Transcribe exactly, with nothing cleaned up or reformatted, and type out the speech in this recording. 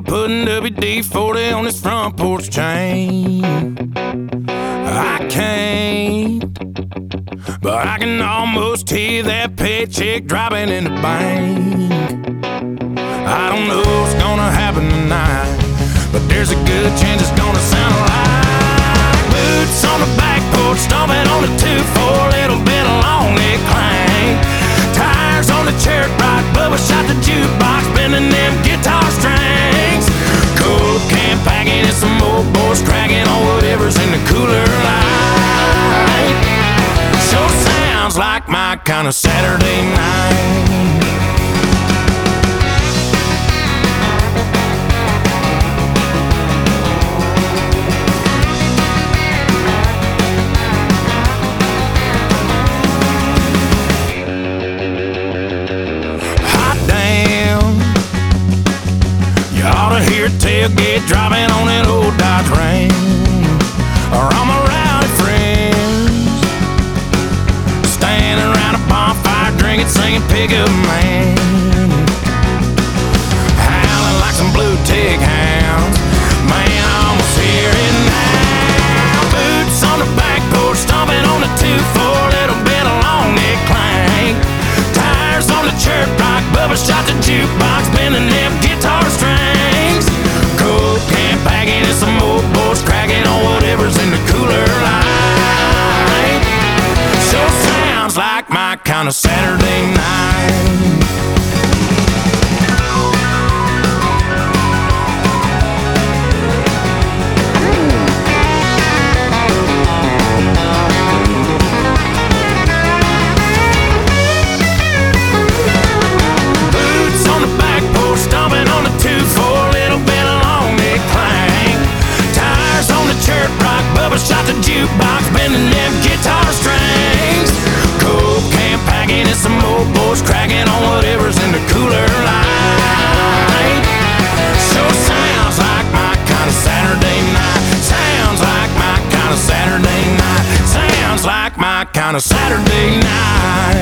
of putting W D forty on his front porch chain. I can't, but I can almost hear that paycheck dropping in the bank. I don't know what's gonna happen tonight, but there's a good chance it's gonna sound like boots on the back porch, stomping on the two four, little bit of long neck clang. Tires on the cherry rock, Bubba shot the jukebox, bending them guitar strings. Cold can packing and some old boys cracking on whatever's in the cooler light. Sure sounds like my kind of Saturday night. Hear a tailgate driving on an old Dodge Ram, or all my rowdy friends standing around a bonfire drinking, singing Pickup Man, howling like some blue tick hounds. Man, I almost hear it now. Boots on the back porch, stomping on the two four, little bit of long neck clang. Tires on the chirp rock, Bubba shot the jukebox, bending them guitar strings. Cold can packing and some old boys cracking on whatever's in the cooler light. Sure sounds like my kind of Saturday night. Boots on the back porch, stomping on the two four, little bit of long neck clang. Tires on the chirp rock, Bubba shot the jukebox, bending them guitar strings. Cold can packing and some old boys cracking on whatever's in the cooler light. Sure sounds like my kind of Saturday night. Sounds like my kind of Saturday night. Sounds like my kind of Saturday night.